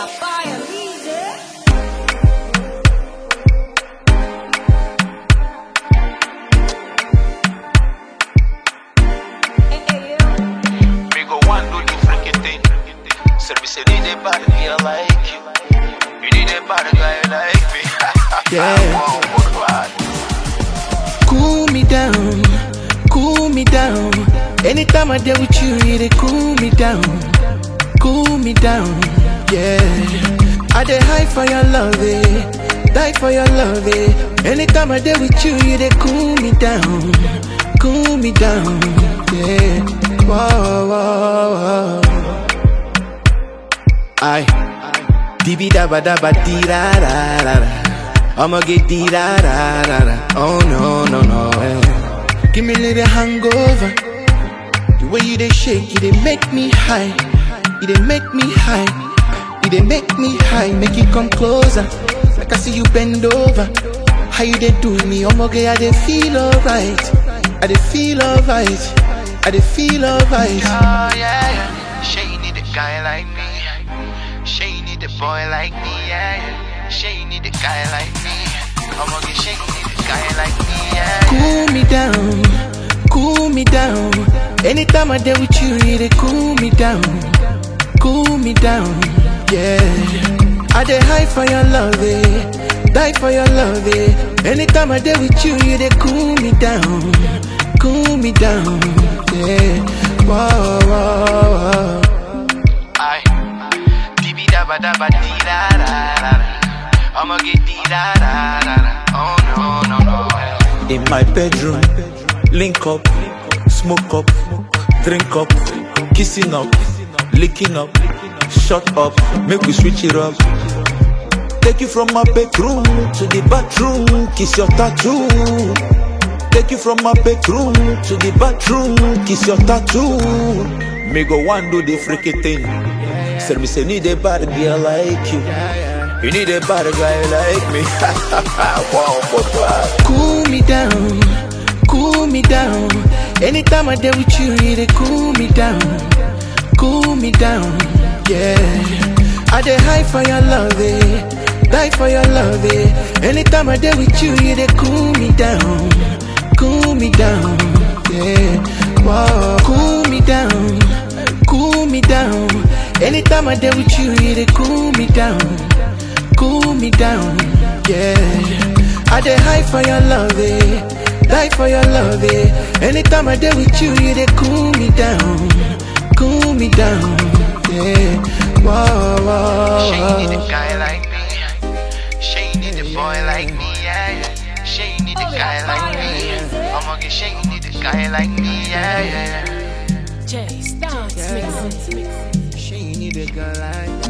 Apaia, líder. Me go one do the freaky thing. Service you need a bad girl like you. You need a bad guy like me. Yeah. Cool me down, cool me down. Anytime I deal with you, they cool me down, cool me down. Yeah, I dey high for your love, die for your love. Anytime I deal with you, they cool me down, cool me down. Yeah, whoa, whoa, whoa. Aye, dibi daba daba di da da da da. I'ma get di da da da da. Oh no no no. Give me a little hangover. The way you dey shake, you dey make me high. You dey make me high. You dey make me high. Make you come closer. Like I see you bend over. How you dey do me? I'ma get I dey feel alright. I dey feel alright. I dey feel alright. Oh yeah, yeah. She need a guy like me. She need a boy like me. Yeah, yeah. She need a guy like me. I'ma get she need a guy like me. Yeah, yeah. Cool me down, cool me down. Anytime I deal with you, they cool me down, cool me down. Yeah, I dey high for your love, die for your love. Anytime I deal with you, they cool me down, cool me down. Yeah, whoa, whoa, whoa. Aye, dibi daba daba di da da da da. I'ma get di da da da da. Oh no no no. In my bedroom, link up, smoke up, drink up, kissing up, licking up, shut up, make we switch it up. Take you from my bedroom to the bathroom, kiss your tattoo. Take you from my bedroom to the bathroom, kiss your tattoo. Me go one do the freaky thing. Service you need a bad girl like you. You need a bad guy like me. Wow, wow. Cool me down, cool me down. Anytime I deal with you, they cool me down, cool me down. Yeah, I dey high for your love, die for your love. Anytime I deal with you, they cool me down, cool me down. Yeah, whoa, cool me down, cool me down. Anytime I deal with you, they cool me down, cool me down. Yeah, I dey high for your love, die for your love. Anytime I deal with you, they cool me down, cool me down. Yeah, whoa, whoa, She need a whoa. guy like me. She need a boy like me. Yeah, yeah. She need a guy like me. I'ma get she need a guy like me. Yeah, yeah, yeah. Jay, start mixing. She need a girl like